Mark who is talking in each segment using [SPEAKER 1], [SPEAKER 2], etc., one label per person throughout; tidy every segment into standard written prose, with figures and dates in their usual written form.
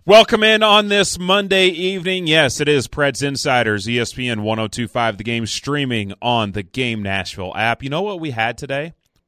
[SPEAKER 1] Welcome in on this Monday evening. Yes, it is Preds Insiders, ESPN 102.5, the game streaming on the Game Nashville app. You know what we had today?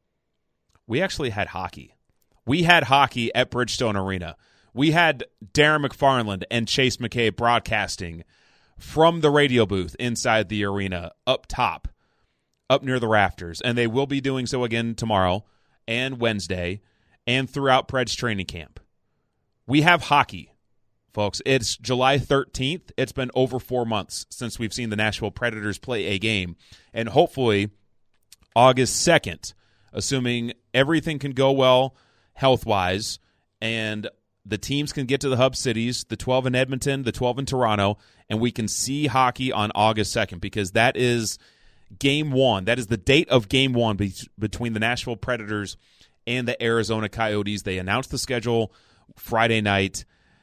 [SPEAKER 1] We actually had hockey. We had hockey at Bridgestone Arena. We had Darren McFarland and Chase McKay broadcasting from the radio booth inside the arena up top, up near the rafters. And they will be doing so again tomorrow and Wednesday and throughout Preds training camp. We have hockey. Folks, it's July 13th. It's been over 4 months since we've seen the Nashville Predators play a game. And hopefully August 2nd, assuming everything can go well health-wise and the teams can get to the hub cities, the 12 in Edmonton, the 12 in Toronto, and we can see hockey on August 2nd because that is game one. That is the date of game one between the Nashville Predators and the Arizona Coyotes. They announced the schedule Friday night.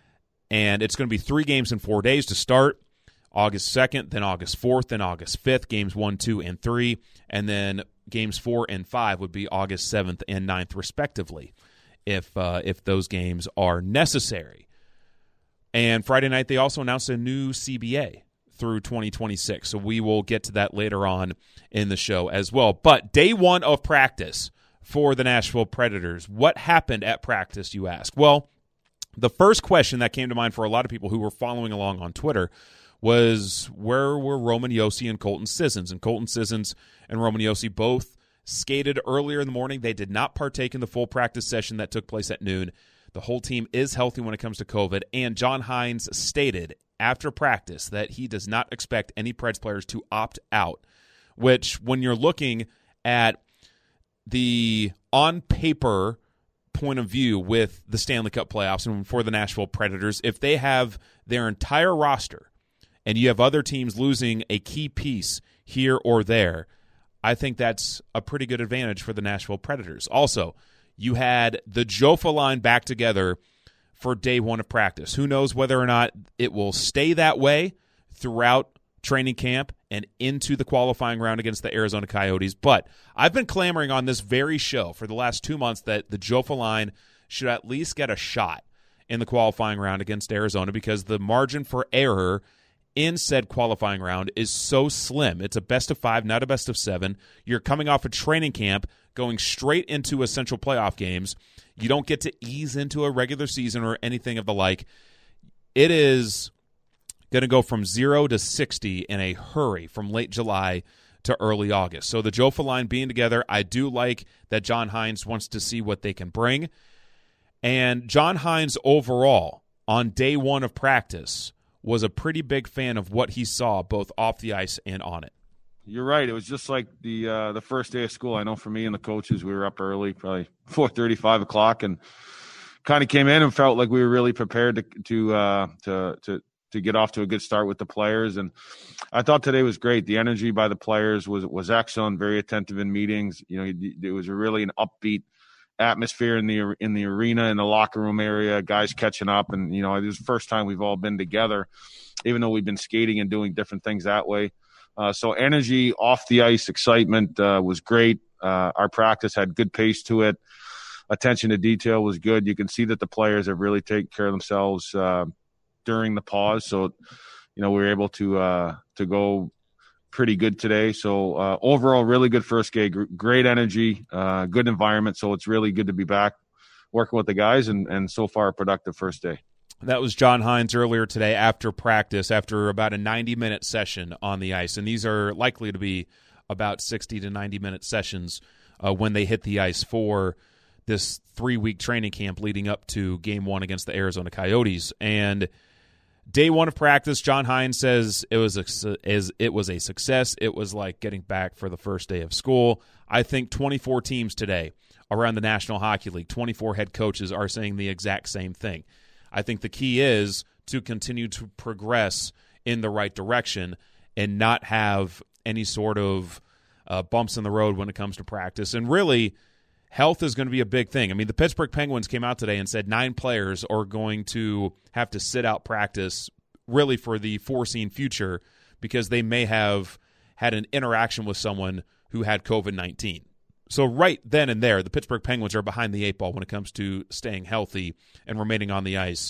[SPEAKER 1] And it's going to be 3 games in 4 days to start, August 2nd, then August 4th, then August 5th, games 1, 2, and 3. And then games 4 and 5 would be August 7th and 9th, respectively, if those games are necessary. And Friday night, they also announced a new CBA through 2026. So we will get to that later on in the show as well. But day one of practice for the Nashville Predators. What happened at practice, you ask? Well, the first question that came to mind for a lot of people who were following along on Twitter was, where were Roman Josi and Colton Sissons? And Colton Sissons and Roman Josi both skated earlier in the morning. They did not partake in the full practice session that took place at noon. The whole team is healthy when it comes to COVID. And John Hynes stated after practice that he does not expect any Preds players to opt out, which when you're looking at the on-paper point of view with the Stanley Cup playoffs and for the Nashville Predators, if they have their entire roster and you have other teams losing a key piece here or there, I think that's a pretty good advantage for the Nashville Predators. Also, you had the Jofa line back together for day one of practice. Who knows whether or not it will stay that way throughout training camp and into the qualifying round against the Arizona Coyotes. But I've been clamoring on this very show for the last 2 months that the Jofa line should at least get a shot in the qualifying round against Arizona because the margin for error in said qualifying round is so slim. It's a best of 5, not a best of 7. You're coming off a training camp, going straight into essential playoff games. You don't get to ease into a regular season or anything of the like. It is going to go from 0 to 60 in a hurry from late July to early August. So the Jofa line being together, I do like that John Hynes wants to see what they can bring. And John Hynes overall, on day one of practice, was a pretty big fan of what he saw both off the ice and on it.
[SPEAKER 2] You're right. It was just like the first day of school. I know for me and the coaches, we were up early, probably 4:30, 5 o'clock, and kind of came in and felt like we were really prepared to get off to a good start with the players. And I thought today was great. The energy by the players was excellent, very attentive in meetings. You know, it was really an upbeat atmosphere in the arena, in the locker room area, guys catching up. And, you know, it was the first time we've all been together, even though we've been skating and doing different things that way. So energy off the ice, excitement was great. Our practice had good pace to it. Attention to detail was good. You can see that the players have really taken care of themselves during the pause. So, you know, we were able to go pretty good today. So overall, really good first game, great energy, good environment. So it's really good to be back working with the guys and so far a productive first day.
[SPEAKER 1] That was John Hynes earlier today after practice, after about a 90-minute session on the ice. And these are likely to be about 60 to 90-minute sessions when they hit the ice for this 3-week training camp leading up to game one against the Arizona Coyotes. And day one of practice, John Hynes says it was a success. It was like getting back for the first day of school. I think 24 teams today around the National Hockey League, 24 head coaches are saying the exact same thing. I think the key is to continue to progress in the right direction and not have any sort of bumps in the road when it comes to practice. And really, health is going to be a big thing. I mean, the Pittsburgh Penguins came out today and said 9 players are going to have to sit out practice really for the foreseen future because they may have had an interaction with someone who had COVID-19. So right then and there, the Pittsburgh Penguins are behind the 8 ball when it comes to staying healthy and remaining on the ice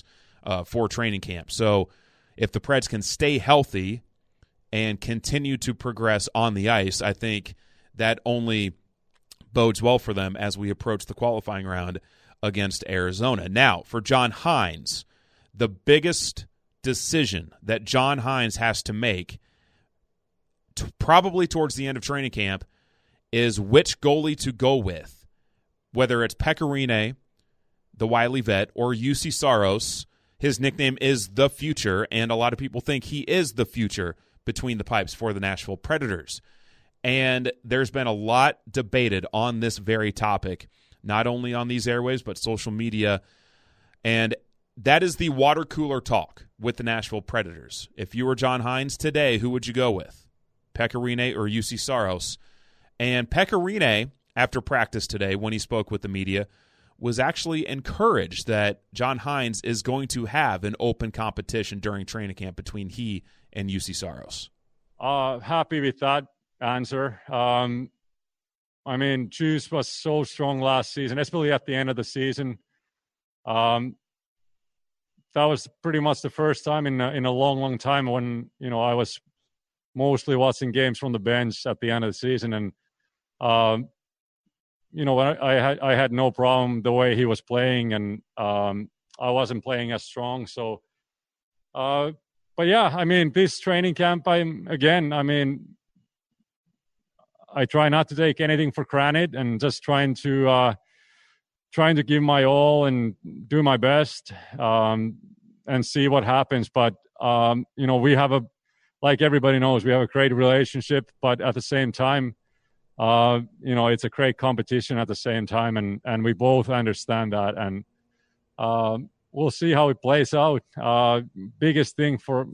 [SPEAKER 1] for training camp. So if the Preds can stay healthy and continue to progress on the ice, I think that only bodes well for them as we approach the qualifying round against Arizona. Now, for John Hynes, the biggest decision that John Hynes has to make probably towards the end of training camp is which goalie to go with, whether it's Pekka Rinne, the wily vet, or Juuse Saros. His nickname is The Future, and a lot of people think he is the future between the pipes for the Nashville Predators. And there's been a lot debated on this very topic, not only on these airwaves, but social media. And that is the water cooler talk with the Nashville Predators. If you were John Hynes today, who would you go with? Pekka Rinne or Juuse Saros? And Pekka Rinne, after practice today, when he spoke with the media, was actually encouraged that John Hynes is going to have an open competition during training camp between he and Juuse Saros.
[SPEAKER 3] Happy with that answer. I mean, Juice was so strong last season, especially at the end of the season. That was pretty much the first time in a long time when, I was mostly watching games from the bench at the end of the season. And, I had no problem the way he was playing, and I wasn't playing as strong. So, but yeah, I mean, this training camp, I try not to take anything for granted and just trying to give my all and do my best and see what happens. But, we have like everybody knows, we have a great relationship, but at the same time, it's a great competition at the same time. And we both understand that. And we'll see how it plays out. Biggest thing for,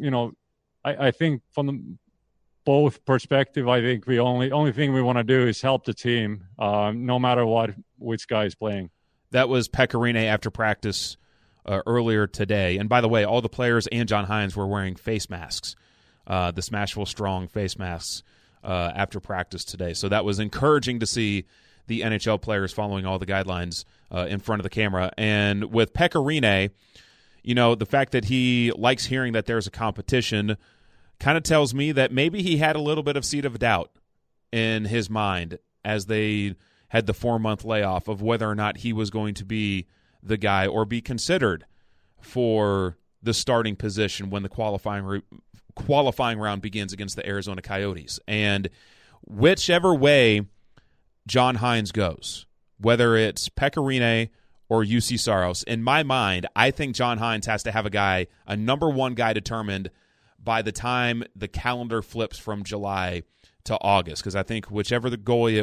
[SPEAKER 3] I think from the both perspective, I think we only thing we want to do is help the team, no matter which guy is playing.
[SPEAKER 1] That was Pekka Rinne after practice earlier today. And by the way, all the players and John Hynes were wearing face masks, the Smashville Strong face masks after practice today. So that was encouraging to see the NHL players following all the guidelines in front of the camera. And with Pekka Rinne, the fact that he likes hearing that there's a competition kind of tells me that maybe he had a little bit of seed of doubt in his mind as they had the 4-month layoff of whether or not he was going to be the guy or be considered for the starting position when the qualifying round begins against the Arizona Coyotes. And whichever way John Hynes goes, whether it's Pekka Rinne or Juuse Saros, in my mind, I think John Hynes has to have a number one guy determined by the time the calendar flips from July to August, because I think whichever goalie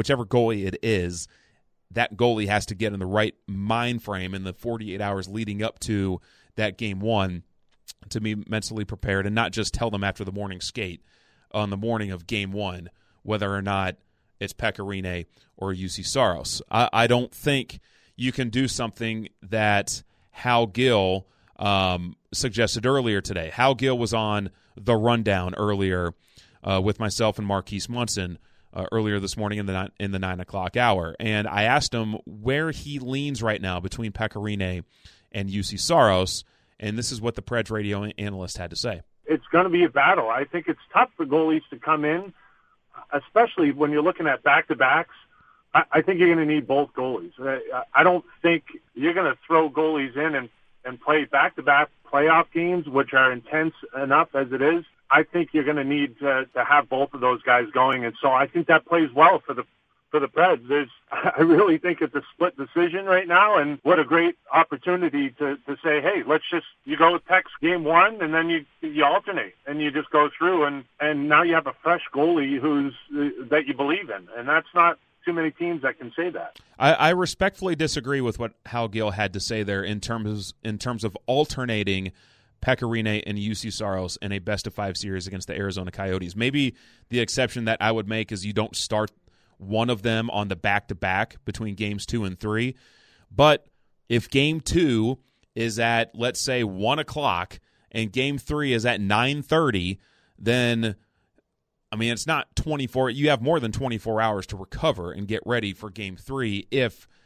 [SPEAKER 1] it is, that goalie has to get in the right mind frame in the 48 hours leading up to that game one to be mentally prepared and not just tell them after the morning skate on the morning of game one whether or not it's Pekka Rinne or Juuse Saros. I don't think you can do something that Hal Gill suggested earlier today. Hal Gill was on The Rundown earlier with myself and Marquise Munson earlier this morning in the 9 o'clock hour. And I asked him where he leans right now between Pekka Rinne and Juuse Saros, and this is what the Preds radio analyst had to say.
[SPEAKER 4] It's going to be a battle. I think it's tough for goalies to come in, especially when you're looking at back-to-backs. I think you're going to need both goalies. I don't think you're going to throw goalies in and play back-to-back playoff games, which are intense enough as it is. I think you're going to need to have both of those guys going, and so I think that plays well for the Preds. I really think it's a split decision right now, and what a great opportunity to say, hey, you go with Peck's game one, and then you alternate, and you just go through, and now you have a fresh goalie that you believe in, and that's not too many teams that can say that.
[SPEAKER 1] I respectfully disagree with what Hal Gill had to say there in terms of alternating Pekka Rinne and Juuse Saros in a best-of-5 series against the Arizona Coyotes. Maybe the exception that I would make is you don't start one of them on the back-to-back between games 2 and 3. But if game 2 is at, let's say, 1 o'clock and game 3 is at 9:30, then, it's not 24. You have more than 24 hours to recover and get ready for game 3 if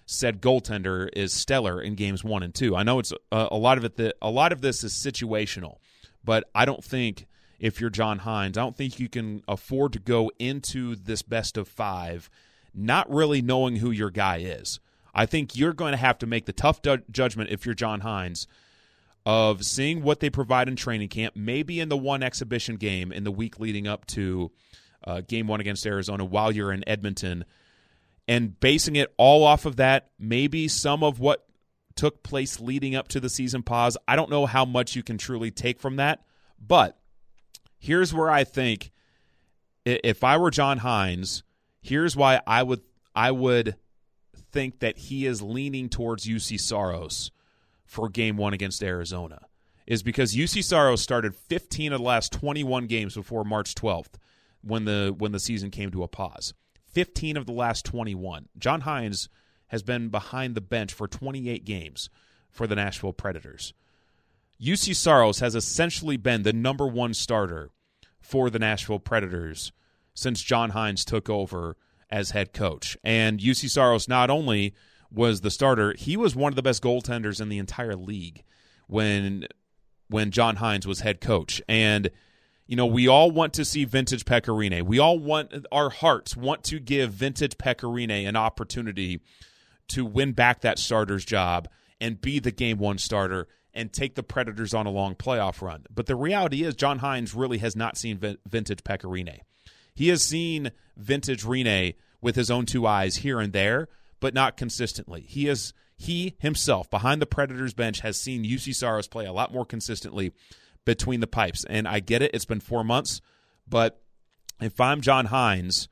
[SPEAKER 1] said goaltender is stellar in games 1 and 2. I know it's a lot of this is situational, but I don't think if you're John Hynes, I don't think you can afford to go into this best of 5 not really knowing who your guy is. I think you're going to have to make the tough judgment if you're John Hynes of seeing what they provide in training camp, maybe in the one exhibition game in the week leading up to Game 1 against Arizona while you're in Edmonton, and basing it all off of that, maybe some of what took place leading up to the season pause. I don't know how much you can truly take from that, but here's where I think if I were John Hynes, here's why I would think that he is leaning towards UC Saros for Game 1 against Arizona, is because UC Saros started 15 of the last 21 games before March 12th when the season came to a pause. 15 of the last 21. John Hynes has been behind the bench for 28 games for the Nashville Predators. UC Saros has essentially been the number 1 starter for the Nashville Predators since John Hynes took over as head coach. And UC Saros not only was the starter, he was one of the best goaltenders in the entire league when John Hynes was head coach. And you know, we all want to see vintage Pekka Rinne. We all our hearts want to give vintage Pekka Rinne an opportunity to win back that starter's job and be the Game 1 starter and take the Predators on a long playoff run. But the reality is John Hynes really has not seen vintage Pekka Rinne. He has seen vintage Rinne with his own 2 eyes here and there, but not consistently. He himself, behind the Predators bench, has seen UC Saros play a lot more consistently between the pipes. And I get it, it's been 4 months, but if I'm John Hynes,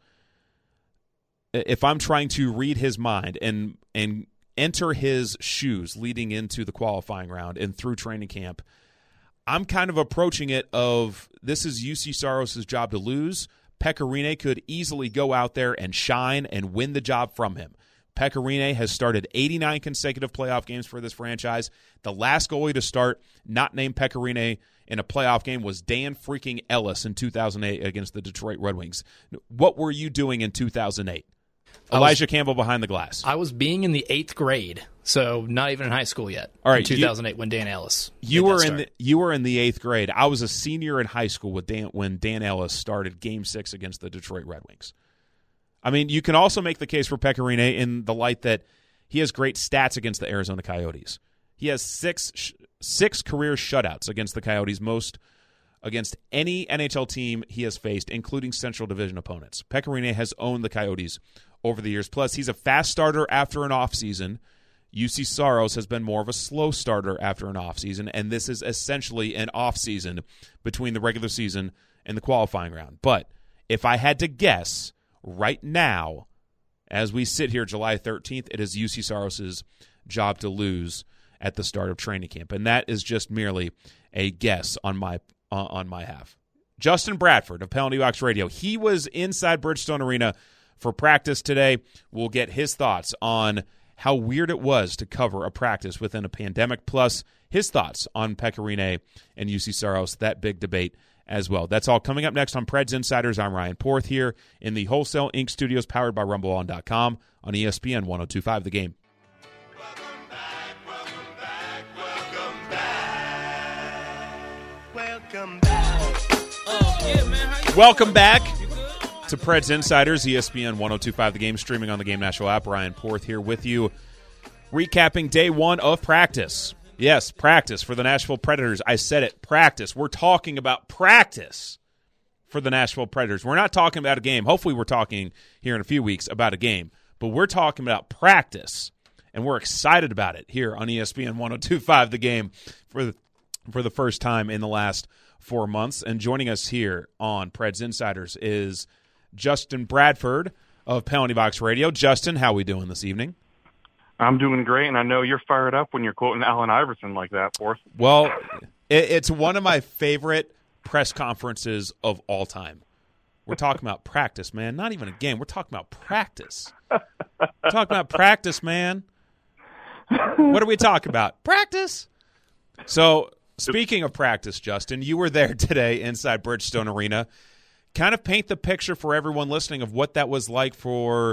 [SPEAKER 1] if I'm trying to read his mind and enter his shoes leading into the qualifying round and through training camp, I'm kind of approaching it of this is UC Saros' job to lose. Pekka Rinne could easily go out there and shine and win the job from him. Pekka Rinne has started 89 consecutive playoff games for this franchise. The last goalie to start not named Pekka Rinne in a playoff game was Dan freaking Ellis in 2008 against the Detroit Red Wings. What were you doing in 2008? Elijah Campbell behind the glass.
[SPEAKER 5] I was being in the 8th grade, so not even in high school yet.
[SPEAKER 1] All right,
[SPEAKER 5] in 2008 when Dan Ellis.
[SPEAKER 1] You were in the 8th grade. I was a senior in high school when Dan Ellis started Game 6 against the Detroit Red Wings. I mean, you can also make the case for Pekka Rinne in the light that he has great stats against the Arizona Coyotes. He has six career shutouts against the Coyotes, most against any NHL team he has faced, including Central Division opponents. Pekka Rinne has owned the Coyotes over the years. Plus, he's a fast starter after an offseason. UC Saros has been more of a slow starter after an offseason, and this is essentially an offseason between the regular season and the qualifying round. But if I had to guess, right now, as we sit here July 13th, it is UC Saros' job to lose at the start of training camp, and that is just merely a guess on my half. Justin Bradford of Penalty Box Radio, he was inside Bridgestone Arena for practice today. We'll get his thoughts on how weird it was to cover a practice within a pandemic, plus his thoughts on Pekka Rinne and UC Saros, that big debate as well. That's all coming up next on Preds Insiders. I'm Ryan Porth here in the Wholesale Inc. studios powered by RumbleOn.com on ESPN 102.5 The Game. Welcome back to Preds Insiders, ESPN 102.5 The Game, streaming on the Game Nashville app. Ryan Porth here with you, recapping day 1 of practice. Yes, practice for the Nashville Predators. I said it, practice. We're talking about practice for the Nashville Predators. We're not talking about a game. Hopefully we're talking here in a few weeks about a game, but we're talking about practice, and we're excited about it here on ESPN 102.5 The Game for the first time in the last 4 months. And joining us here on Preds Insiders is Justin Bradford of Penalty Box Radio. Justin, how are we doing this evening?
[SPEAKER 6] I'm doing great, and I know you're fired up when you're quoting Allen Iverson like that, Porth.
[SPEAKER 1] Well, it's one of my favorite press conferences of all time. We're talking about practice, man. Not even a game. We're talking about practice. We're talking about practice, man. What are we talking about? Practice. So, speaking of practice, Justin, you were there today inside Bridgestone Arena. Kind of paint the picture for everyone listening of what that was like for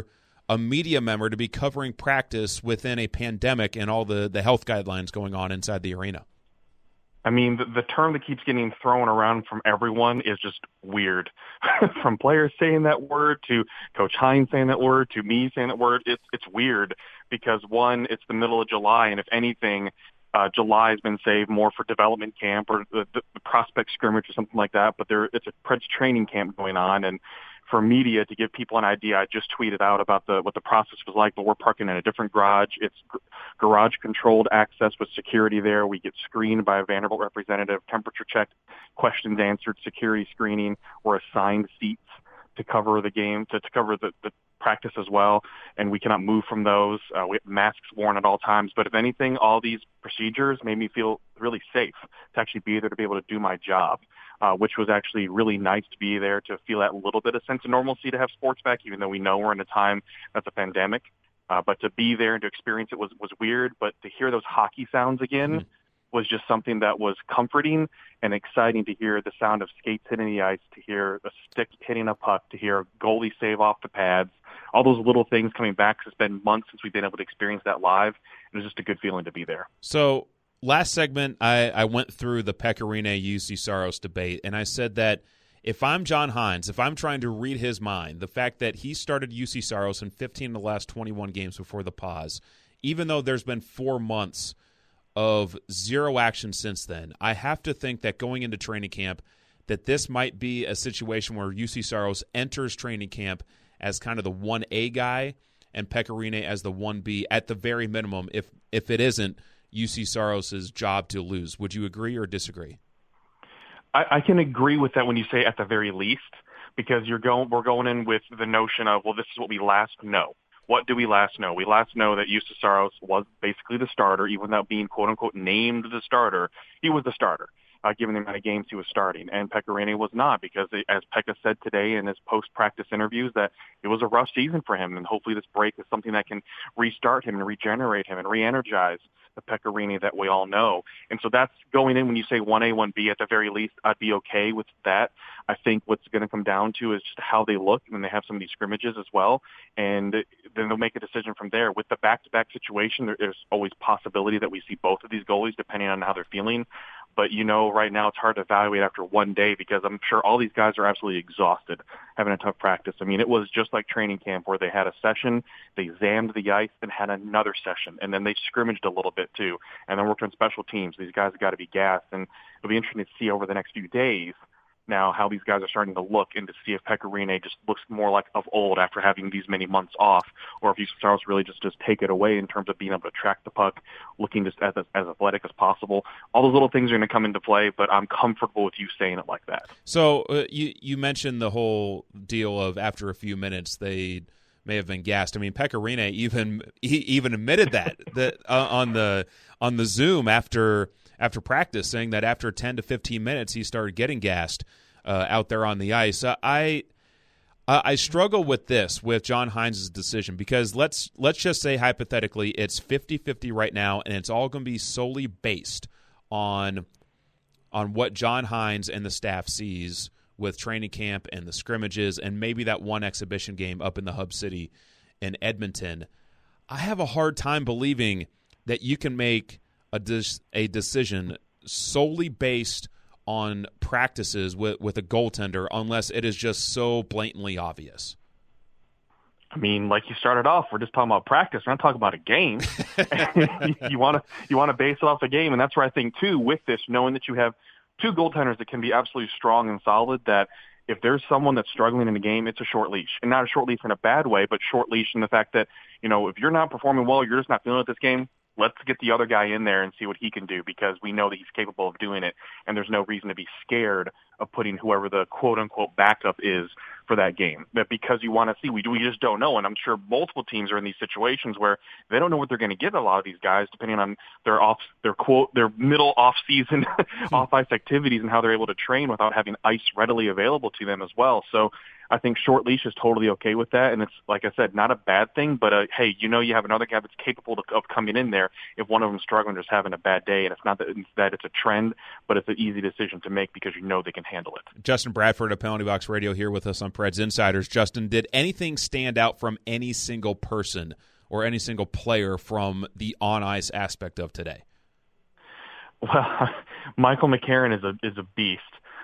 [SPEAKER 1] a media member to be covering practice within a pandemic and all the health guidelines going on inside the arena?
[SPEAKER 6] I mean, the term that keeps getting thrown around from everyone is just weird. From players saying that word to Coach Hines saying that word to me saying that word, it's weird because, one, it's the middle of July, and if anything, July has been saved more for development camp or the prospect scrimmage or something like that, but it's a Preds training camp going on, and for media to give people an idea, I just tweeted out about what the process was like, but we're parking in a different garage. It's garage-controlled access with security there. We get screened by a Vanderbilt representative, temperature checked, questions answered, security screening. We're assigned seats to cover the game, to cover the practice as well, and we cannot move from those. We have masks worn at all times, but if anything, all these procedures made me feel really safe to actually be there to be able to do my job. Which was actually really nice to be there to feel that little bit of sense of normalcy to have sports back, even though we know we're in a time that's a pandemic. But to be there and to experience it was weird. But to hear those hockey sounds again was just something that was comforting and exciting to hear the sound of skates hitting the ice, to hear a stick hitting a puck, to hear a goalie save off the pads. All those little things coming back. It's been months since we've been able to experience that live. It was just a good feeling to be there.
[SPEAKER 1] So last segment, I went through the Pekka Rinne UC Saros debate, and I said that if I'm John Hines, if I'm trying to read his mind, the fact that he started UC Saros in 15 of the last 21 games before the pause, even though there's been 4 months of zero action since then, I have to think that going into training camp, that this might be a situation where UC Saros enters training camp as kind of the 1A guy and Pekka Rinne as the 1B at the very minimum, if it isn't UC Saros' job to lose. Would you agree or disagree?
[SPEAKER 6] I can agree with that when you say at the very least, because we're going in with the notion of, well, this is what we last know. What do we last know? We last know that UC Saros was basically the starter, even without being quote-unquote named the starter. He was the starter, given the amount of games he was starting. And Pekka Rinne was not, because as Pekka said today in his post-practice interviews, that it was a rough season for him, and hopefully this break is something that can restart him and regenerate him and re-energize the Pekka Rinne that we all know. And so that's going in when you say 1A, 1B, at the very least, I'd be okay with that. I think what's going to come down to is just how they look when they have some of these scrimmages as well. And then they'll make a decision from there. With the back-to-back situation, there's always possibility that we see both of these goalies depending on how they're feeling. But, right now it's hard to evaluate after one day because I'm sure all these guys are absolutely exhausted having a tough practice. I mean, it was just like training camp where they had a session, they zammed the ice, and had another session, and then they scrimmaged a little bit too, and then worked on special teams. These guys have got to be gassed, and it'll be interesting to see over the next few days now how these guys are starting to look and to see if Pekka Rinne just looks more like of old after having these many months off, or if UC Saros really just take it away in terms of being able to track the puck, looking just as athletic as possible. All those little things are going to come into play, but I'm comfortable with you saying it like that.
[SPEAKER 1] So you mentioned the whole deal of after a few minutes they may have been gassed. I mean, Pekka Rinne even admitted that on the Zoom after practice, saying that after 10 to 15 minutes he started getting gassed out there on the ice. I struggle with John Hines' decision, because let's just say hypothetically it's 50-50 right now, and it's all going to be solely based on what John Hines and the staff sees with training camp and the scrimmages and maybe that one exhibition game up in the hub city in Edmonton. I have a hard time believing that you can make a decision solely based on practices with a goaltender unless it is just so blatantly obvious.
[SPEAKER 6] I mean, like you started off, we're just talking about practice. We're not talking about a game. you want to base it off the game, and that's where I think too with this, knowing that you have two goaltenders that can be absolutely strong and solid, that if there's someone that's struggling in the game, it's a short leash. And not a short leash in a bad way, but short leash in the fact that, if you're not performing well, you're just not feeling it this game, let's get the other guy in there and see what he can do, because we know that he's capable of doing it, and there's no reason to be scared of putting whoever the quote-unquote backup is for that game. That because you want to see, we just don't know, and I'm sure multiple teams are in these situations where they don't know what they're going to get a lot of these guys, depending on their middle off-season off-ice activities and how they're able to train without having ice readily available to them as well. So I think short leash is totally okay with that, and it's, like I said, not a bad thing, but hey, you have another guy that's capable of coming in there if one of them's struggling or just having a bad day, and it's not that it's a trend, but it's an easy decision to make because they can handle it.
[SPEAKER 1] Justin Bradford of Penalty Box Radio here with us on Preds Insiders. Justin, did anything stand out from any single person or any single player from the on-ice aspect of today?
[SPEAKER 6] Well, Michael McCarron is a beast.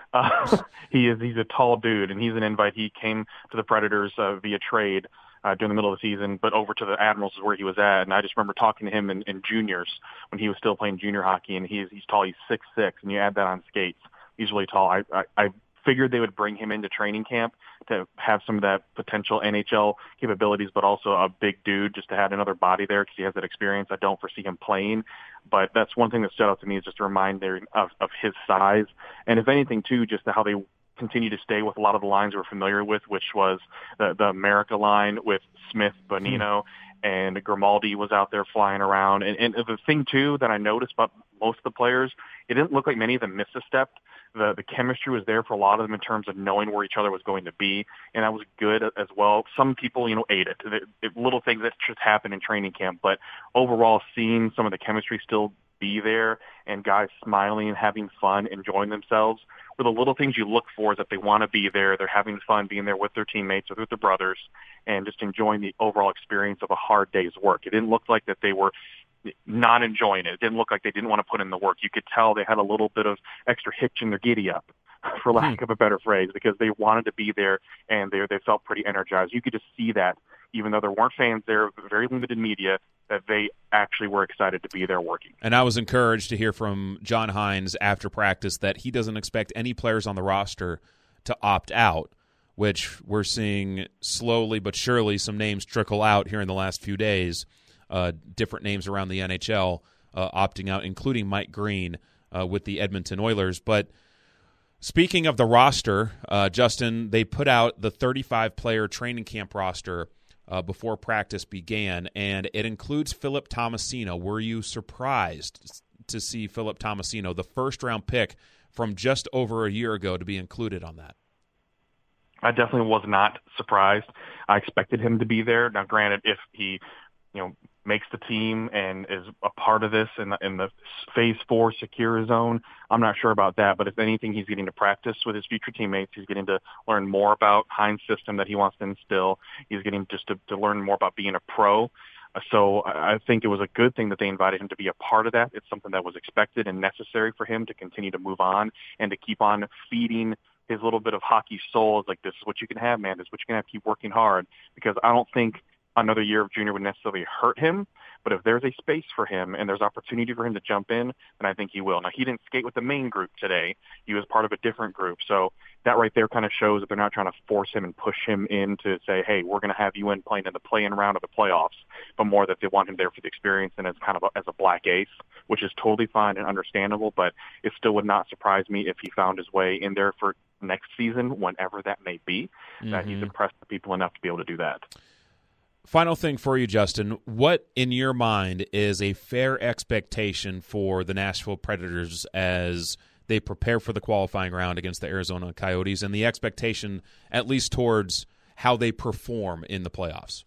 [SPEAKER 6] He's a tall dude, and he's an invite. He came to the Predators via trade during the middle of the season, but over to the Admirals is where he was at. And I just remember talking to him in juniors when he was still playing junior hockey, and he's tall. He's 6'6", and you add that on skates, he's really tall. I figured they would bring him into training camp to have some of that potential NHL capabilities, but also a big dude just to have another body there because he has that experience. I don't foresee him playing, but that's one thing that stood out to me is just a reminder of his size. And if anything, too, just how they continue to stay with a lot of the lines we're familiar with, which was the America line with Smith, Bonino, and Grimaldi was out there flying around. And the thing, too, that I noticed about most of the players, it didn't look like many of them missed a step. The chemistry was there for a lot of them in terms of knowing where each other was going to be, and that was good as well. Some people, ate it. Little things that just happen in training camp, but overall, seeing some of the chemistry still be there and guys smiling, having fun, enjoying themselves were the little things you look for, is that they want to be there, they're having fun being there with their teammates or with their brothers, and just enjoying the overall experience of a hard day's work. It didn't look like that they were not enjoying it. It didn't look like they didn't want to put in the work. You could tell they had a little bit of extra hitch in their giddy up, for lack of a better phrase, because they wanted to be there and they felt pretty energized. You could just see that, even though there weren't fans there, very limited media, that they actually were excited to be there working.
[SPEAKER 1] And I was encouraged to hear from John Hynes after practice that he doesn't expect any players on the roster to opt out, which we're seeing slowly but surely some names trickle out here in the last few days. Different names around the NHL opting out, including Mike Green with the Edmonton Oilers. But speaking of the roster, Justin, they put out the 35-player training camp roster before practice began, and it includes Philip Tomasino. Were you surprised to see Philip Tomasino, the first-round pick from just over a year ago, to be included on that?
[SPEAKER 6] I definitely was not surprised. I expected him to be there. Now, granted, if he makes the team and is a part of this in the Phase 4 secure zone, I'm not sure about that. But if anything, he's getting to practice with his future teammates. He's getting to learn more about Hines' system that he wants to instill. He's getting just to learn more about being a pro. So I think it was a good thing that they invited him to be a part of that. It's something that was expected and necessary for him to continue to move on and to keep on feeding his little bit of hockey soul. It's like, this is what you can have, man. This is what you can have. Keep working hard, because I don't think another year of junior would necessarily hurt him, but if there's a space for him and there's opportunity for him to jump in, then I think he will. Now, he didn't skate with the main group today. He was part of a different group. So that right there kind of shows that they're not trying to force him and push him in to say, hey, we're going to have you in playing in the play-in round of the playoffs, but more that they want him there for the experience and as kind of as a black ace, which is totally fine and understandable, but it still would not surprise me if he found his way in there for next season, whenever that may be, that he's impressed the people enough to be able to do that.
[SPEAKER 1] Final thing for you, Justin. What, in your mind, is a fair expectation for the Nashville Predators as they prepare for the qualifying round against the Arizona Coyotes, and the expectation at least towards how they perform in the playoffs?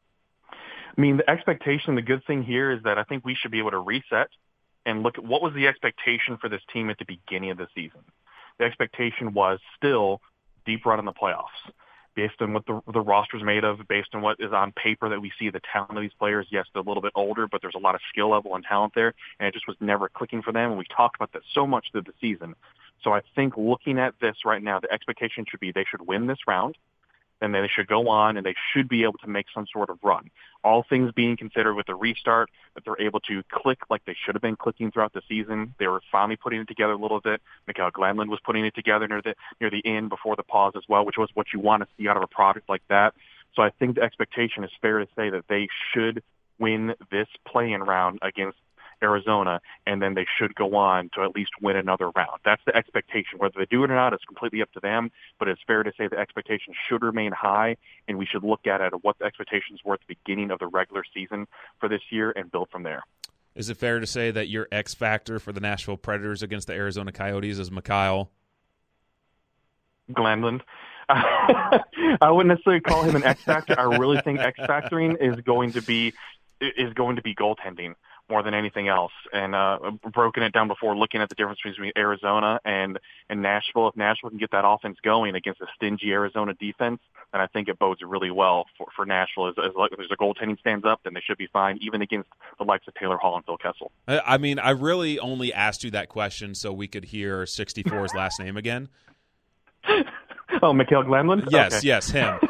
[SPEAKER 6] I mean, the expectation, the good thing here is that I think we should be able to reset and look at what was the expectation for this team at the beginning of the season. The expectation was still deep run in the playoffs. Based on what the roster's made of, based on what is on paper that we see the talent of these players. Yes, they're a little bit older, but there's a lot of skill level and talent there, and it just was never clicking for them, and we talked about that so much through the season. So I think looking at this right now, the expectation should be they should win this round, and then they should go on, and they should be able to make some sort of run. All things being considered with the restart, that they're able to click like they should have been clicking throughout the season. They were finally putting it together a little bit. Mikael Glenlund was putting it together near the end before the pause as well, which was what you want to see out of a product like that. So I think the expectation is fair to say that they should win this play-in round against Arizona, and then they should go on to at least win another round. That's the expectation. Whether they do it or not, it's completely up to them, but it's fair to say the expectation should remain high, and we should look at it, what the expectations were at the beginning of the regular season for this year and build from there.
[SPEAKER 1] Is it fair to say that your X factor for the Nashville Predators against the Arizona Coyotes is Mikael
[SPEAKER 6] Glenlund? I wouldn't necessarily call him an X factor. I really think X factoring is going to be goaltending more than anything else. And broken it down before, looking at the difference between Arizona and Nashville. If Nashville can get that offense going against a stingy Arizona defense, then I think it bodes really well for Nashville. As their goaltending stands up, then they should be fine, even against the likes of Taylor Hall and Phil Kessel.
[SPEAKER 1] I mean, I really only asked you that question so we could hear 64's last name again.
[SPEAKER 6] Oh, Mikael Glenlund?
[SPEAKER 1] Yes,
[SPEAKER 6] Okay.
[SPEAKER 1] yes, him.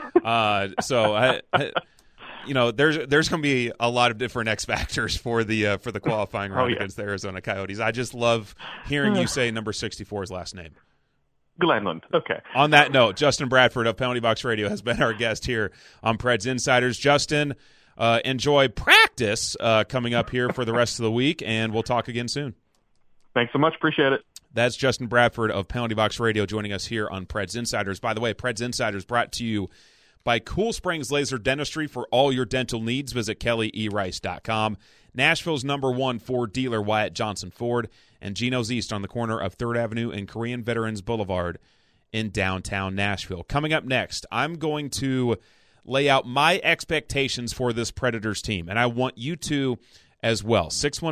[SPEAKER 1] There's going to be a lot of different X factors for the qualifying round against the Arizona Coyotes. I just love hearing you say number 64's last name.
[SPEAKER 6] Glenlund. Okay.
[SPEAKER 1] On that note, Justin Bradford of Penalty Box Radio has been our guest here on Preds Insiders. Justin, enjoy practice coming up here for the rest of the week, and we'll talk again soon.
[SPEAKER 6] Thanks so much. Appreciate it.
[SPEAKER 1] That's Justin Bradford of Penalty Box Radio joining us here on Preds Insiders. By the way, Preds Insiders brought to you by Cool Springs Laser Dentistry. For all your dental needs, visit KellyERice.com. Nashville's #1 Ford dealer, Wyatt Johnson Ford, and Geno's East on the corner of 3rd Avenue and Korean Veterans Boulevard in downtown Nashville. Coming up next, I'm going to lay out my expectations for this Predators team, and I want you to as well.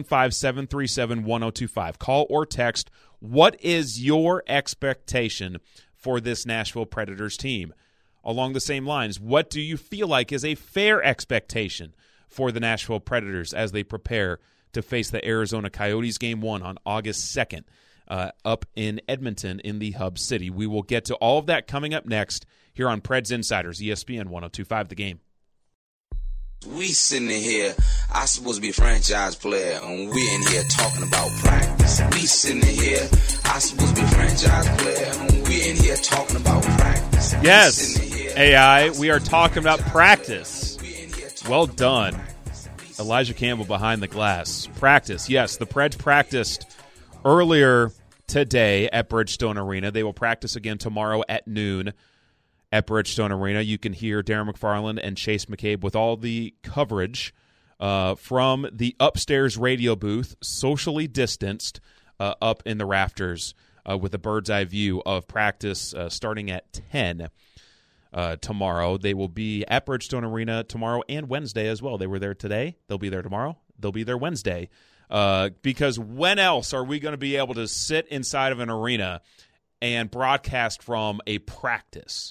[SPEAKER 1] 615-737-1025. Call or text. What is your expectation for this Nashville Predators team? Along the same lines, what do you feel like is a fair expectation for the Nashville Predators as they prepare to face the Arizona Coyotes Game 1 on August 2nd up in Edmonton in the Hub City? We will get to all of that coming up next here on Preds Insiders, ESPN 102.5 The Game.
[SPEAKER 7] We sitting in here, I supposed to be a franchise player, and we in here talking about practice. We sitting in here, I supposed to be a franchise player, and we in here talking about practice.
[SPEAKER 1] Yes, AI, we are talking about practice. Well done. Elijah Campbell behind the glass. Practice, yes, the Preds practiced earlier today at Bridgestone Arena. They will practice again tomorrow at noon at Bridgestone Arena. You can hear Darren McFarland and Chase McCabe with all the coverage from the upstairs radio booth, socially distanced, up in the rafters with a bird's eye view of practice starting at 10 tomorrow. They will be at Bridgestone Arena tomorrow and Wednesday as well. They were there today. They'll be there tomorrow. They'll be there Wednesday. Because when else are we going to be able to sit inside of an arena and broadcast from a practice?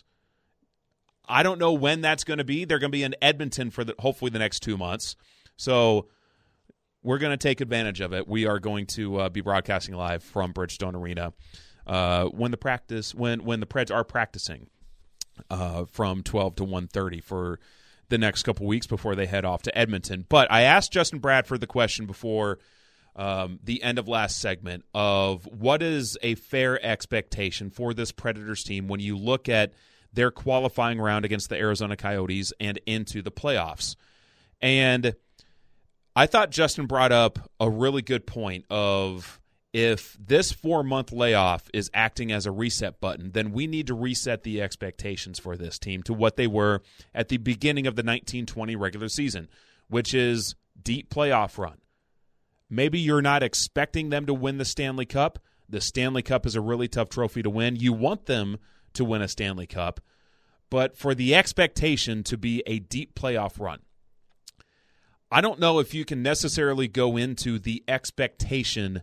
[SPEAKER 1] I don't know when that's going to be. They're going to be in Edmonton for hopefully the next 2 months. So we're going to take advantage of it. We are going to be broadcasting live from Bridgestone Arena when the Preds are practicing from 12 to 1:30 for the next couple weeks before they head off to Edmonton. But I asked Justin Bradford the question before the end of last segment of what is a fair expectation for this Predators team when you look at their qualifying round against the Arizona Coyotes and into the playoffs. And I thought Justin brought up a really good point of if this 4-month layoff is acting as a reset button, then we need to reset the expectations for this team to what they were at the beginning of the 1920 regular season, which is deep playoff run. Maybe you're not expecting them to win the Stanley Cup. The Stanley Cup is a really tough trophy to win. You want them to win a Stanley Cup, but for the expectation to be a deep playoff run. I don't know if you can necessarily go into the expectation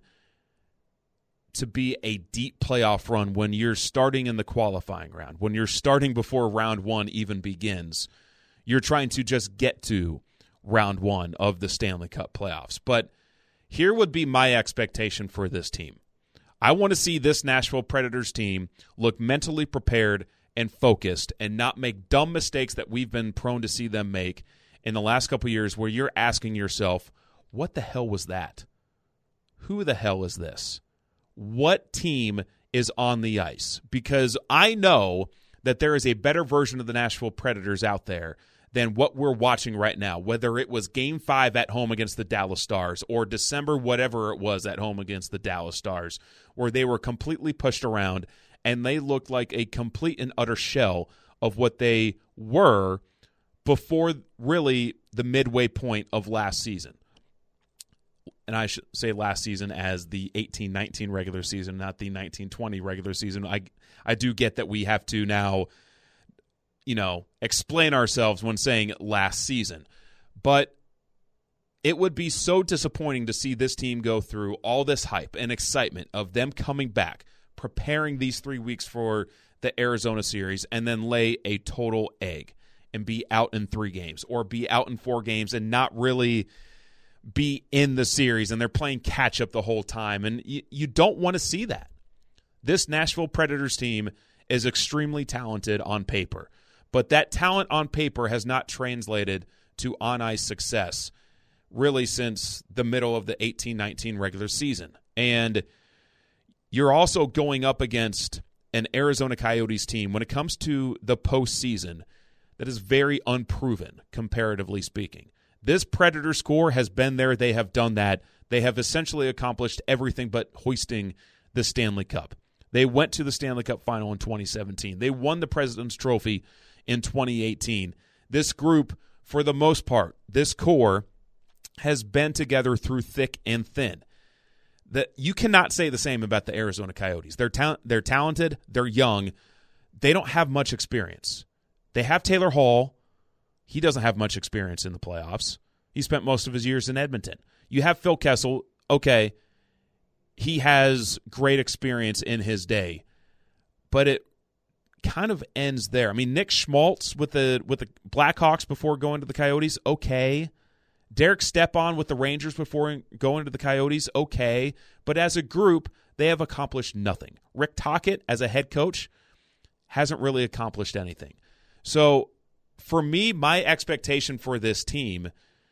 [SPEAKER 1] to be a deep playoff run when you're starting in the qualifying round, when you're starting before round 1 even begins. You're trying to just get to round 1 of the Stanley Cup playoffs. But here would be my expectation for this team. I want to see this Nashville Predators team look mentally prepared and focused and not make dumb mistakes that we've been prone to see them make in the last couple of years where you're asking yourself, what the hell was that? Who the hell is this? What team is on the ice? Because I know that there is a better version of the Nashville Predators out there than what we're watching right now, whether it was Game 5 at home against the Dallas Stars or December whatever it was at home against the Dallas Stars, where they were completely pushed around and they looked like a complete and utter shell of what they were before really the midway point of last season. And I should say last season as the 18-19 regular season, not the 19-20 regular season. I do get that we have to now explain ourselves when saying last season. But it would be so disappointing to see this team go through all this hype and excitement of them coming back, preparing these 3 weeks for the Arizona series, and then lay a total egg and be out in 3 games or be out in 4 games and not really be in the series, and they're playing catch-up the whole time. And you don't want to see that. This Nashville Predators team is extremely talented on paper, but that talent on paper has not translated to on-ice success really since the middle of the 18-19 regular season. And you're also going up against an Arizona Coyotes team when it comes to the postseason that is very unproven, comparatively speaking. This Predator score has been there. They have done that. They have essentially accomplished everything but hoisting the Stanley Cup. They went to the Stanley Cup final in 2017. They won the President's Trophy in 2018. This group, for the most part, this core has been together through thick and thin. That you cannot say the same about the Arizona Coyotes. They're talented. They're young. They don't have much experience. They have Taylor Hall. He doesn't have much experience in the playoffs. He spent most of his years in Edmonton. You have Phil Kessel. Okay, he has great experience in his day, but it kind of ends there. I mean, Nick Schmaltz with the Blackhawks before going to the Coyotes, okay. Derek Stepan with the Rangers before going to the Coyotes, okay. But as a group, they have accomplished nothing. Rick Tocchet, as a head coach, hasn't really accomplished anything. So, for me, my expectation for this team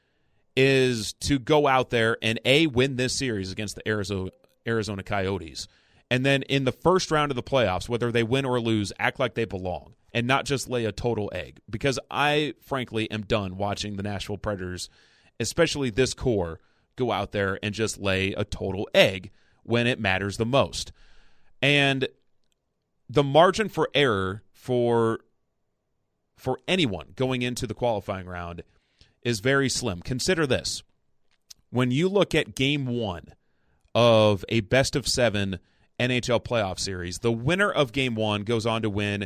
[SPEAKER 1] is to go out there and, A, win this series against the Arizona Coyotes. And then in the first round of the playoffs, whether they win or lose, act like they belong and not just lay a total egg. Because I, frankly, am done watching the Nashville Predators, especially this core, go out there and just lay a total egg when it matters the most. And the margin for error for anyone going into the qualifying round is very slim. Consider this. When you look at Game 1 of a best-of-7 NHL playoff series, the winner of Game 1 goes on to win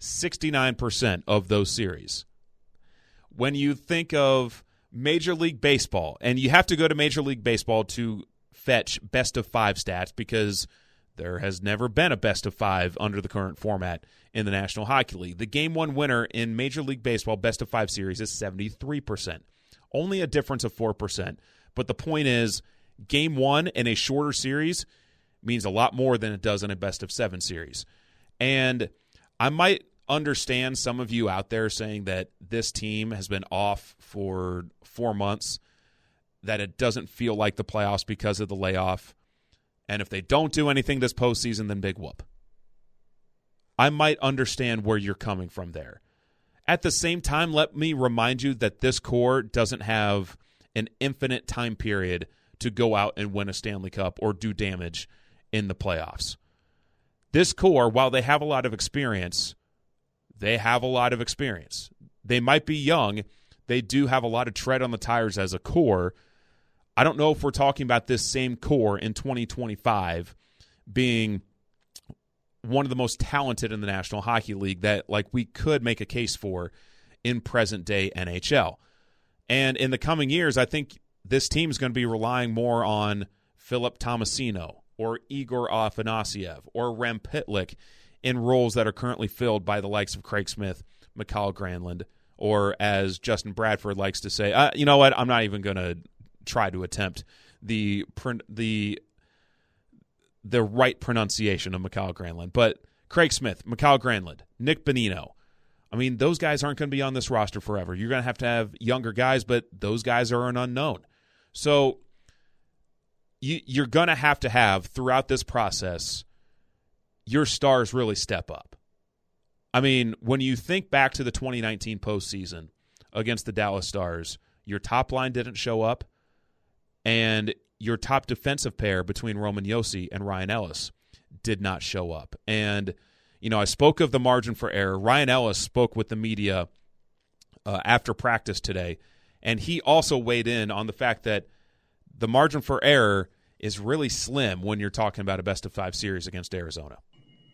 [SPEAKER 1] 69% of those series. When you think of Major League Baseball, and you have to go to Major League Baseball to fetch best-of-5 stats because there has never been a best-of-5 under the current format in the National Hockey League. The Game 1 winner in Major League Baseball best-of-5 series is 73%. Only a difference of 4%. But the point is, Game 1 in a shorter series means a lot more than it does in a best-of-7 series. And I might understand some of you out there saying that this team has been off for 4 months, that it doesn't feel like the playoffs because of the layoff. And if they don't do anything this postseason, then big whoop. I might understand where you're coming from there. At the same time, let me remind you that this core doesn't have an infinite time period to go out and win a Stanley Cup or do damage in the playoffs. This core, while they have a lot of experience, they might be young. They do have a lot of tread on the tires as a core. I don't know if we're talking about this same core in 2025 being one of the most talented in the National Hockey League that we could make a case for in present-day NHL. And in the coming years, I think this team is going to be relying more on Philip Tomasino or Igor Afanasyev or Rem Pitlick in roles that are currently filled by the likes of Craig Smith, Mikael Granlund, or as Justin Bradford likes to say, you know what, I'm not even going to try to attempt the right pronunciation of Mikael Granlund. But Craig Smith, Mikael Granlund, Nick Bonino, I mean, those guys aren't going to be on this roster forever. You're going to have younger guys, but those guys are an unknown. So you're going to have throughout this process, your stars really step up. I mean, when you think back to the 2019 postseason against the Dallas Stars, your top line didn't show up, and your top defensive pair between Roman Josi and Ryan Ellis did not show up. And, I spoke of the margin for error. Ryan Ellis spoke with the media after practice today, and he also weighed in on the fact that the margin for error is really slim when you're talking about a best-of-5 series against Arizona.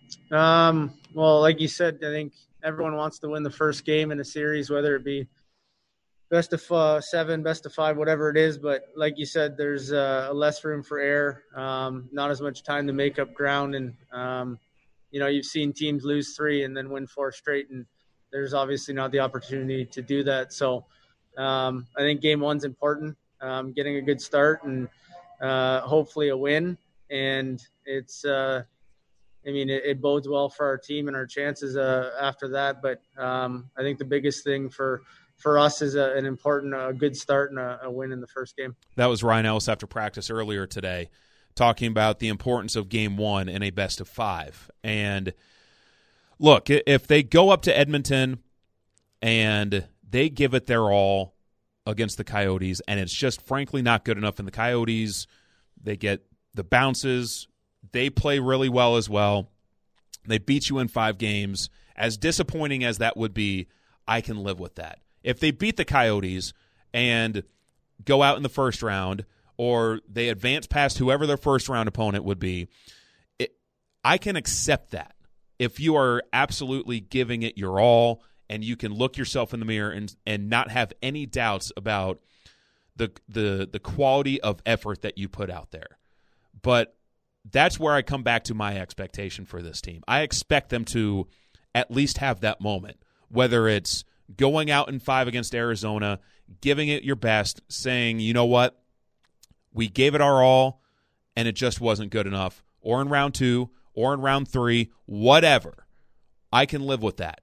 [SPEAKER 8] Well, like you said, I think everyone wants to win the first game in a series, whether it be best of 7, best of 5, whatever it is. But like you said, there's less room for error, not as much time to make up ground. And, you've seen teams lose 3 and then win 4 straight. And there's obviously not the opportunity to do that. So I think game 1's important, getting a good start and hopefully a win. And it's it bodes well for our team and our chances after that. But I think the biggest thing for us is an important, good start and a win in the first game.
[SPEAKER 1] That was Ryan Ellis after practice earlier today, talking about the importance of game 1 in a best of 5. And look, if they go up to Edmonton and they give it their all against the Coyotes, and it's just frankly not good enough, and the Coyotes, they get the bounces, they play really well as well, they beat you in 5 games, as disappointing as that would be, I can live with that. If they beat the Coyotes and go out in the first round, or they advance past whoever their first round opponent would be, I can accept that. If you are absolutely giving it your all and you can look yourself in the mirror and not have any doubts about the quality of effort that you put out there. But that's where I come back to my expectation for this team. I expect them to at least have that moment, whether it's going out in 5 against Arizona, giving it your best, saying, you know what, we gave it our all, and it just wasn't good enough, or in round 2, or in round 3, whatever. I can live with that.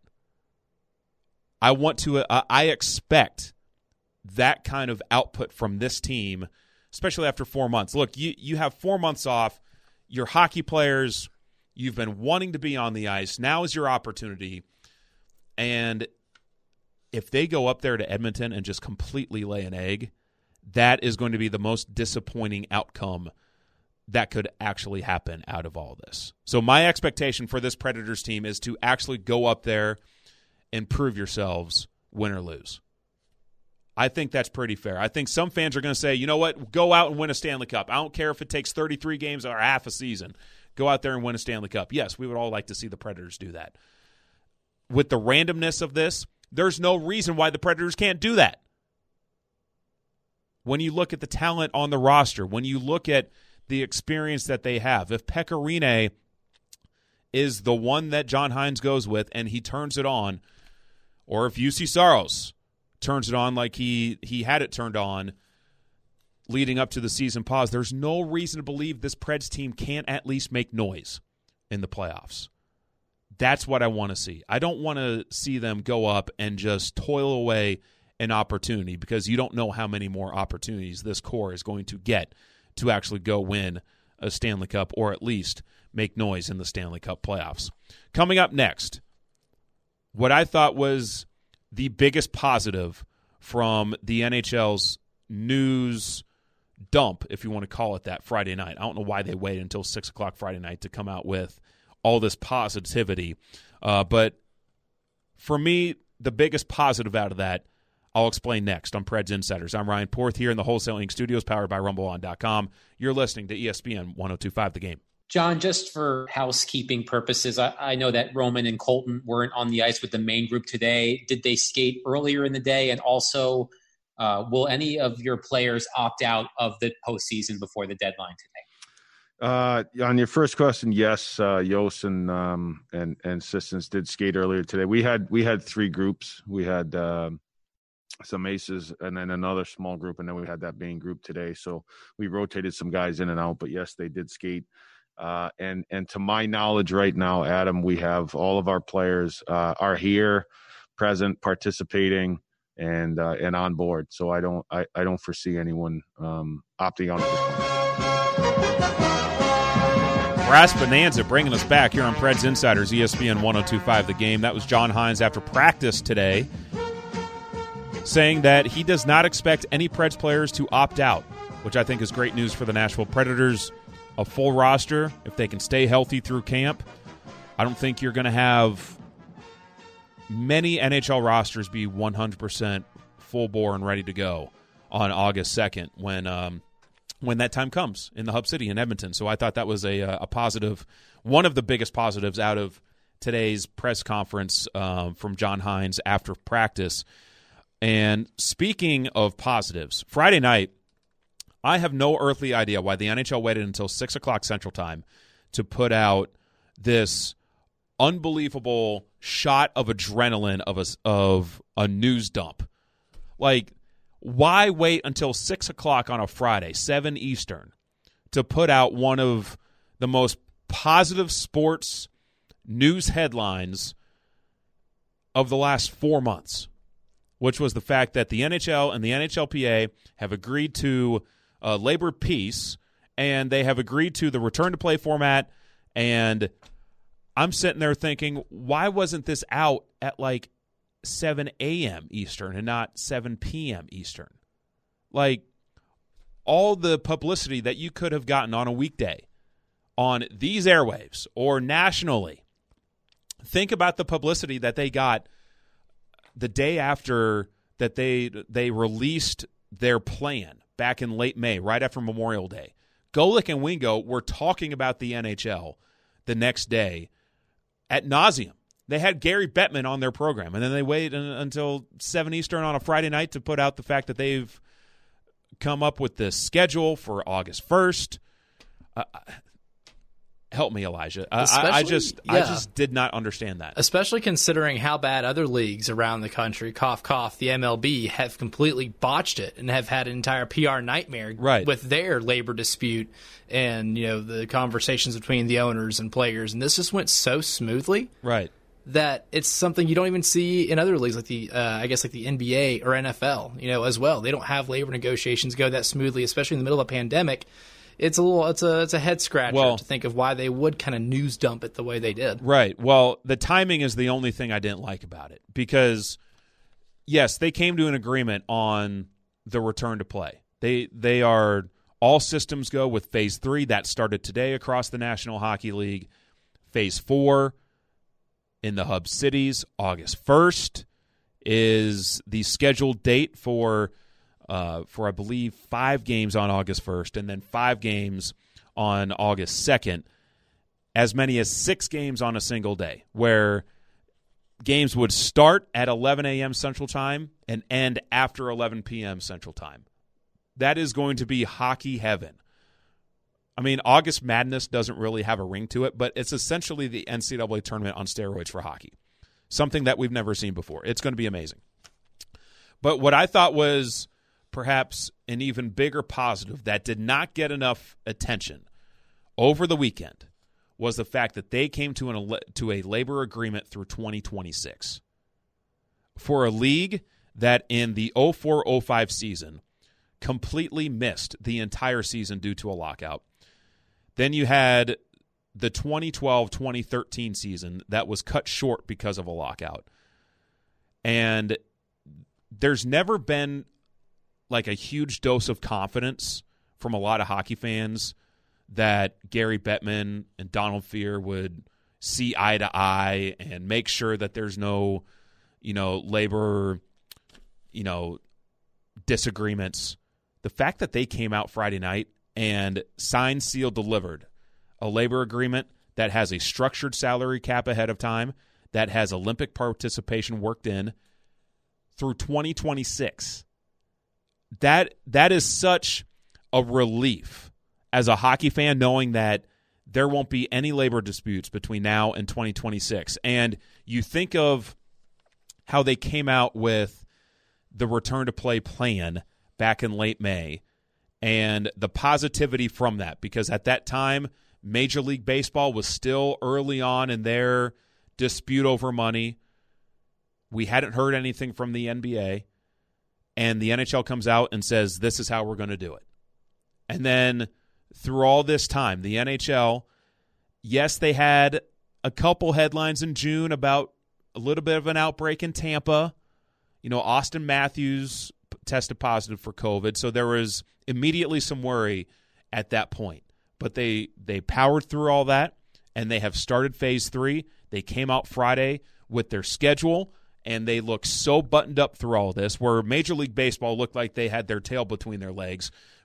[SPEAKER 1] I expect that kind of output from this team, especially after 4 months. Look, you have 4 months off. You're hockey players. You've been wanting to be on the ice. Now is your opportunity. And if they go up there to Edmonton and just completely lay an egg, that is going to be the most disappointing outcome that could actually happen out of all this. So my expectation for this Predators team is to actually go up there and prove yourselves, win or lose. I think that's pretty fair. I think some fans are going to say, you know what, go out and win a Stanley Cup. I don't care if it takes 33 games or half a season. Go out there and win a Stanley Cup. Yes, we would all like to see the Predators do that. With the randomness of this, there's no reason why the Predators can't do that. When you look at the talent on the roster, when you look at the experience that they have, if Pekka Rinne is the one that John Hynes goes with and he turns it on, or if Juuse Saros turns it on like he had it turned on leading up to the season pause, there's no reason to believe this Preds team can't at least make noise in the playoffs. That's what I want to see. I don't want to see them go up and just toil away an opportunity, because you don't know how many more opportunities this core is going to get to actually go win a Stanley Cup, or at least make noise in the Stanley Cup playoffs. Coming up next, what I thought was the biggest positive from the NHL's news dump, if you want to call it that, Friday night. I don't know why they waited until 6 o'clock Friday night to come out with all this positivity. But for me, the biggest positive out of that, I'll explain next on Preds Insiders. I'm Ryan Porth here in the Wholesale Inc. studios, powered by RumbleOn.com. You're listening to ESPN 102.5 The Game.
[SPEAKER 9] John, just for housekeeping purposes, I know that Roman and Colton weren't on the ice with the main group today. Did they skate earlier in the day? And also, will any of your players opt out of the postseason before the deadline today?
[SPEAKER 2] On your first question, yes, Yos and Sistens did skate earlier today. We had 3 groups. We had some aces and then another small group, and then we had that main group today. So we rotated some guys in and out, but yes, they did skate. And to my knowledge right now, Adam, we have all of our players are here, present, participating, and on board. So I don't foresee anyone opting out of this one.
[SPEAKER 1] Brass Bonanza bringing us back here on Preds Insiders, ESPN 102.5 The Game. That was John Hynes after practice today, saying that he does not expect any Preds players to opt out, which I think is great news for the Nashville Predators. A full roster, if they can stay healthy through camp, I don't think you're going to have many NHL rosters be 100% full bore and ready to go on August 2nd when when that time comes in the hub city in Edmonton. So I thought that was a positive, one of the biggest positives out of today's press conference from John Hines after practice. And speaking of positives, Friday night, I have no earthly idea why the NHL waited until 6 o'clock Central Time to put out this unbelievable shot of adrenaline of a news dump. Like, why wait until 6 o'clock on a Friday, 7 Eastern, to put out one of the most positive sports news headlines of the last 4 months, which was the fact that the NHL and the NHLPA have agreed to labor peace, and they have agreed to the return-to-play format. And I'm sitting there thinking, why wasn't this out at like 7 a.m. Eastern and not 7 p.m. Eastern? Like, all the publicity that you could have gotten on a weekday on these airwaves or nationally. Think about the publicity that they got the day after that they released their plan back in late May, right after Memorial Day. Golic and Wingo were talking about the NHL the next day ad nauseum. They had Gary Bettman on their program, and then they waited until 7 Eastern on a Friday night to put out the fact that they've come up with this schedule for August 1st. Help me, Elijah. I just did not understand that.
[SPEAKER 5] Especially considering how bad other leagues around the country, cough, cough, the MLB, have completely botched it and have had an entire PR nightmare with their labor dispute and, you know, the conversations between the owners and players. And this just went so smoothly.
[SPEAKER 1] Right.
[SPEAKER 5] That it's something you don't even see in other leagues like the NBA or NFL, you know, as well. They don't have labor negotiations go that smoothly, especially in the middle of a pandemic. It's a head scratcher to think of why they would kind of news dump it the way they did. Right.
[SPEAKER 1] Well, the timing is the only thing I didn't like about it because, yes, they came to an agreement on the return to play. They are all systems go with Phase 3. That started today across the National Hockey League. Phase 4 in the hub cities, August 1st, is the scheduled date for I believe 5 games on August 1st and then 5 games on August 2nd, as many as 6 games on a single day, where games would start at 11 a.m. Central Time and end after 11 p.m. Central Time. That is going to be hockey heaven. I mean, August Madness doesn't really have a ring to it, but it's essentially the NCAA tournament on steroids for hockey, something that we've never seen before. It's going to be amazing. But what I thought was perhaps an even bigger positive that did not get enough attention over the weekend was the fact that they came to a labor agreement through 2026. For a league that in the 04-05 season completely missed the entire season due to a lockout. Then you had the 2012-2013 season that was cut short because of a lockout. And there's never been like a huge dose of confidence from a lot of hockey fans that Gary Bettman and Donald Fehr would see eye to eye and make sure that there's no, labor, disagreements. The fact that they came out Friday night and signed, sealed, delivered a labor agreement that has a structured salary cap ahead of time, that has Olympic participation worked in through 2026. That is such a relief as a hockey fan, knowing that there won't be any labor disputes between now and 2026. And you think of how they came out with the return-to-play plan back in late May and the positivity from that, because at that time, Major League Baseball was still early on in their dispute over money. We hadn't heard anything from the NBA, and the NHL comes out and says, this is how we're going to do it. And then through all this time, the NHL, yes, they had a couple headlines in June about a little bit of an outbreak in Tampa. Austin Matthews tested positive for COVID, so there was immediately some worry at that point. But they powered through all that, and they have started Phase 3. They came out Friday with their schedule, and they look so buttoned up through all this, where Major League Baseball looked like they had their tail between their legs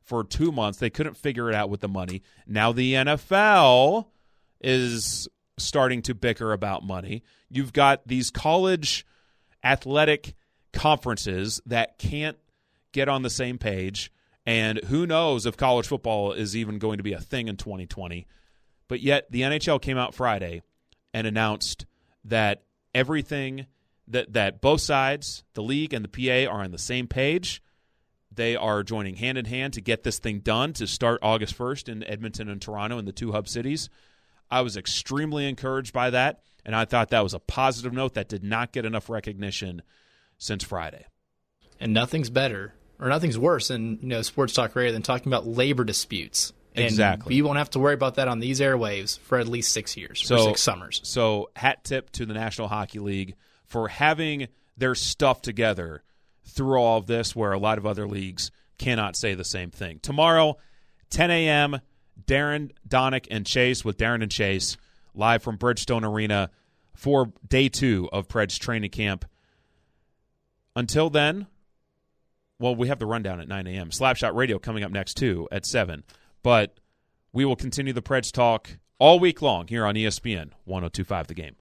[SPEAKER 1] for 2 months. They couldn't figure it out with the money. Now the NFL is starting to bicker about money. You've got these college athletic conferences that can't get on the same page, and who knows if college football is even going to be a thing in 2020. But yet the NHL came out Friday and announced that everything that both sides, the league and the PA, are on the same page. They are joining hand in hand to get this thing done to start August 1st in Edmonton and Toronto in the two hub cities. I was extremely encouraged by that, and I thought that was a positive note that did not get enough recognition since Friday.
[SPEAKER 5] And nothing's better or nothing's worse in sports talk radio than talking about labor disputes. And
[SPEAKER 1] exactly.
[SPEAKER 5] we won't have to worry about that on these airwaves for at least 6 years, or 6 summers.
[SPEAKER 1] So hat tip to the National Hockey League for having their stuff together through all of this, where a lot of other leagues cannot say the same thing. Tomorrow, 10 a.m., Darren, Donick, and Chase with Darren and Chase live from Bridgestone Arena for day 2 of Preds training camp. Until then, well, we have the rundown at 9 a.m. Slapshot Radio coming up next, too, at 7. But we will continue the Preds talk all week long here on ESPN 102.5 The Game.